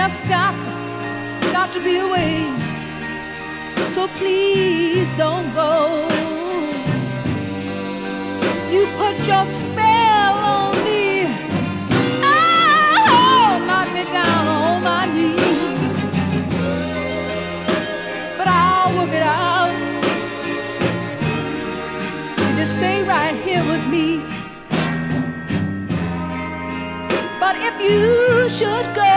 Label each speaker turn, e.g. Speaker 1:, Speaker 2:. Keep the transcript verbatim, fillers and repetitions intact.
Speaker 1: has got to, got to be a way. So please don't go. You put your spell on me. Oh, knock me down on my knees. But I'll work it out. You just stay right here with me. But if you should go,